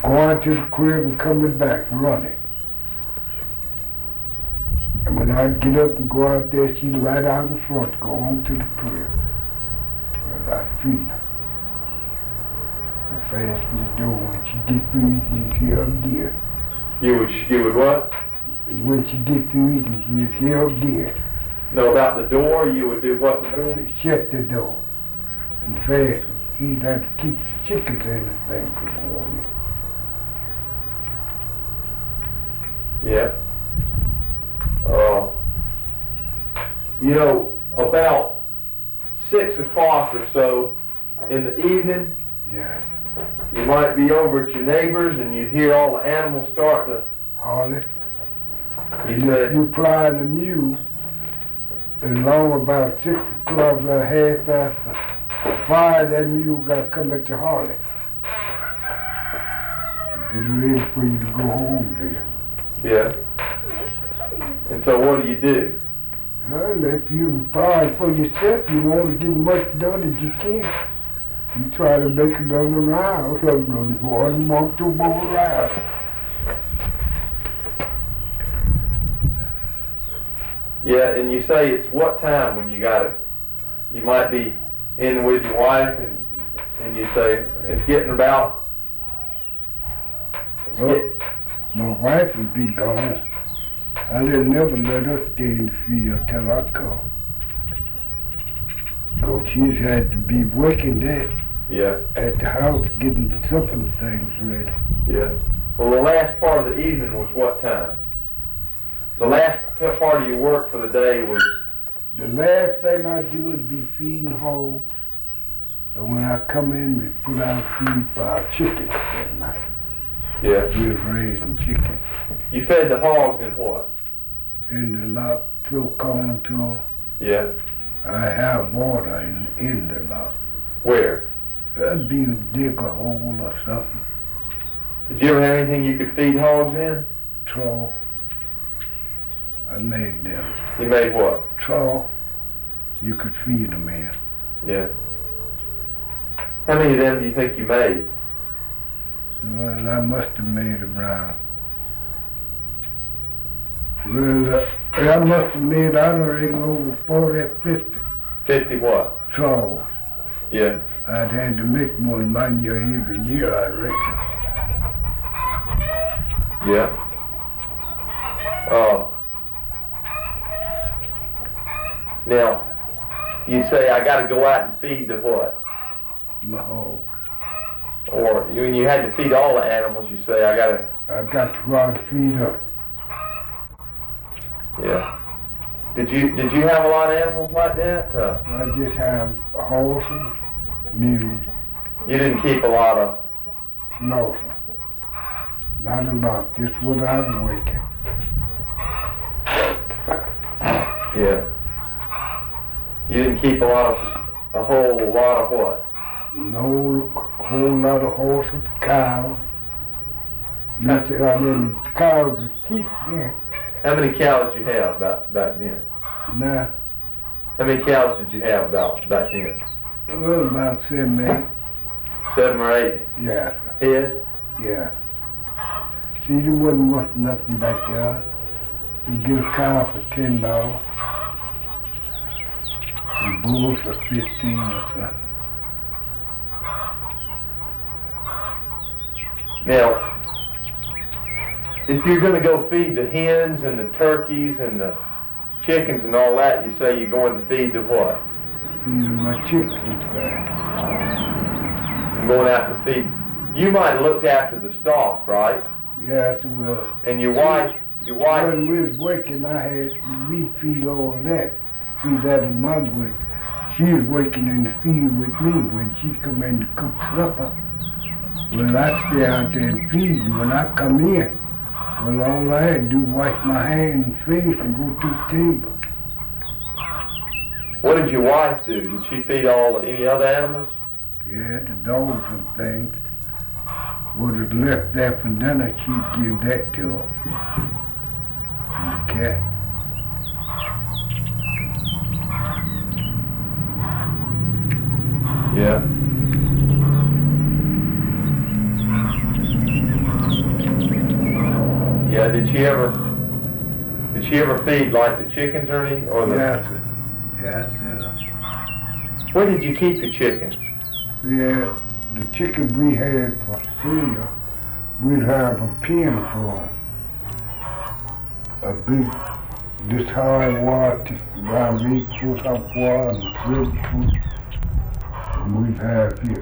going to the crib and coming back running. And when I'd get up and go out there, she'd light out in front, go on to the crib. Well, I'd feed her. And fasten the door. When she get through eating, she'd hear again. You would what? When she get through eating, she'd hear again. No, about the door, you would do what? Shut the door and fasten. She'd have to keep the chickens and everything from the morning. Yeah. You know, about 6 o'clock or so in the evening, Yes. you might be over at your neighbors and you'd hear all the animals start to. Holly. You And said, if you fly the mule, along about 6 o'clock, about half after 5, that mule got to come at your Harley. Get ready for you to go home there. yeah. And so what do? Well, if you fly for yourself, you want to get much done as you can. You try to make another round, one more, 2 more rounds. Yeah, and you say it's what time when you got it? You might be in with your wife and you say, it's getting about. Well, my wife would be gone. I didn't never let her stay in the field till I come. So she's had to be working there Yeah, at the house getting supper things ready. yeah. Well, the last part of the evening was what time? The last part of your work for the day was. The last thing I do is be feeding hogs. So when I come in, we put out feed for our chickens that night. Yeah. We was raising chickens. You fed the hogs in what? In the lot, throw corn to them. Yeah. I have water in the lot. Where? That'd be dig a hole or something. Did you ever have anything you could feed hogs in? Trough. I made them. You made what? Trough. You could feed them in. Yeah. How many of them do you think you made? Well, I must have made around. Well, I must have made, I don't reckon, over 40 or 50 50 what? troughs. Yeah. I'd had to make one my year every year, I reckon. Yeah. Now, you'd say, I got to go out and feed the what? My hog. Or when you had to feed all the animals, you say, I got to. I got to go out and feed up. Yeah. Did you have a lot of animals like that? I just have a horse and mule. You didn't keep a lot of. No, sir. Not a lot, just what I'm working. Yeah. You didn't keep a whole lot of what? No whole lot of horses, cows. I mean, cows are cheap, yeah. How many cows did you have back then? Now, How many cows did you have back then? well, about 7, 8. 7 or 8 Yeah, head? yeah. See, there wasn't much nothing back there. You get a cow for $10. The bulls for 15 or something. Now, if you're going to go feed the hens and the turkeys and the chickens and all that, you say you're going to feed the what? Feeding my chickens back. You're going out to feed. You might have looked after the stock, right? Yeah, well. And your wife. When we was working, we feed all that. See, that was my work. She was working in the field with me when she come in to cook supper. Well, I stay out there and feed, and when I come in, well, all I had to do was wash my hands and face and go to the table. What did your wife do? Did she feed any other animals? Yeah, the dogs and things. What was left there for dinner, she'd give that to them. And the cat. Yeah. Yeah, did she ever feed like the chickens or any, or the? Yes, sir. Yes, sir. Where did you keep the chickens? Yeah, the chicken we had for sale, we'd have a pen for 'em. A big, this high water, about 8 foot of water and 7 foot. And we'd have here,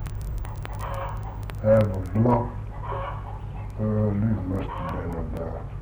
have a block. This must have been about